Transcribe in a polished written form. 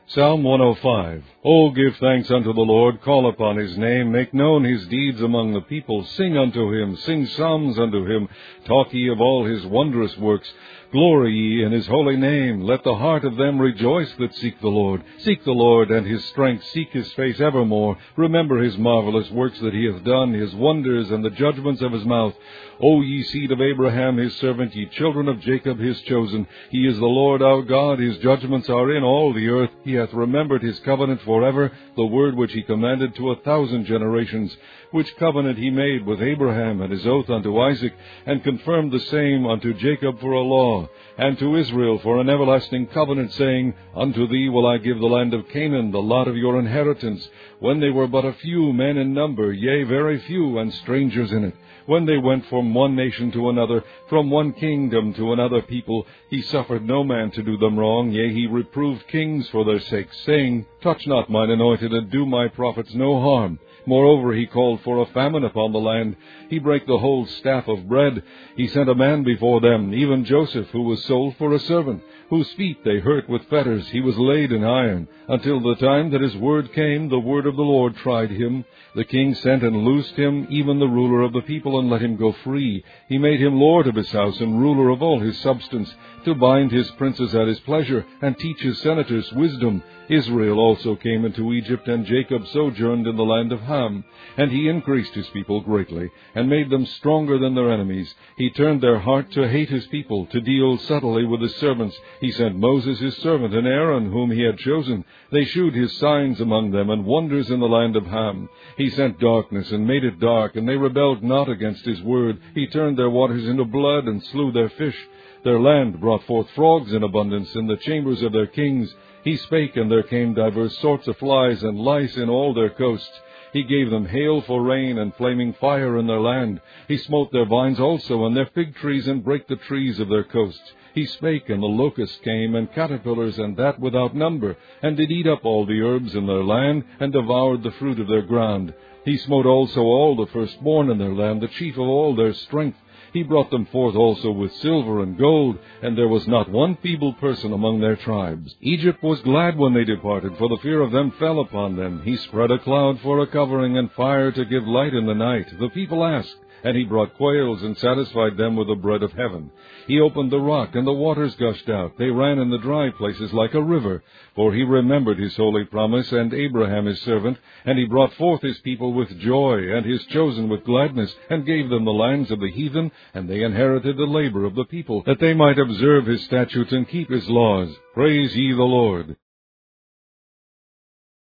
Psalm 105. O give thanks unto the Lord, call upon his name, make known his deeds among the people, sing unto him, sing psalms unto him, talk ye of all his wondrous works. Glory ye in his holy name, let the heart of them rejoice that seek the Lord. Seek the Lord and his strength, seek his face evermore. Remember his marvelous works that he hath done, his wonders and the judgments of his mouth. O ye seed of Abraham his servant, ye children of Jacob his chosen. He is the Lord our God, his judgments are in all the earth. He hath remembered his covenant forever, the word which he commanded to 1,000 generations, which covenant he made with Abraham, and his oath unto Isaac, and confirmed the same unto Jacob for a law, and to Israel for an everlasting covenant, saying, Unto thee will I give the land of Canaan, the lot of your inheritance, when they were but a few men in number, yea, very few, and strangers in it. When they went from one nation to another, from one kingdom to another people, he suffered no man to do them wrong, yea, he reproved kings for their sakes, saying, Touch not mine anointed, and do my prophets no harm. Moreover, he called for a famine upon the land. He brake the whole staff of bread. He sent a man before them, even Joseph, who was sold for a servant, whose feet they hurt with fetters. He was laid in iron, until the time that his word came. The word of the Lord tried him. The king sent and loosed him, even the ruler of the people, and let him go free. He made him lord of his house, and ruler of all his substance, to bind his princes at his pleasure, and teach his senators wisdom. Israel also came into Egypt, and Jacob sojourned in the land of Ham. And he increased his people greatly, and made them stronger than their enemies. He turned their heart to hate his people, to deal subtly with his servants. He sent Moses his servant, and Aaron whom he had chosen. They shewed his signs among them, and wonders in the land of Ham. He sent darkness, and made it dark, and they rebelled not against his word. He turned their waters into blood, and slew their fish. Their land brought forth frogs in abundance in the chambers of their kings. He spake, and there came divers sorts of flies and lice in all their coasts. He gave them hail for rain, and flaming fire in their land. He smote their vines also, and their fig trees, and brake the trees of their coasts. He spake, and the locusts came, and caterpillars, and that without number, and did eat up all the herbs in their land, and devoured the fruit of their ground. He smote also all the firstborn in their land, the chief of all their strength. He brought them forth also with silver and gold, and there was not one feeble person among their tribes. Egypt was glad when they departed, for the fear of them fell upon them. He spread a cloud for a covering, and fire to give light in the night. The people asked, and he brought quails, and satisfied them with the bread of heaven. He opened the rock, and the waters gushed out. They ran in the dry places like a river. For he remembered his holy promise, and Abraham his servant. And he brought forth his people with joy, and his chosen with gladness, and gave them the lands of the heathen, and they inherited the labor of the people, that they might observe his statutes and keep his laws. Praise ye the Lord.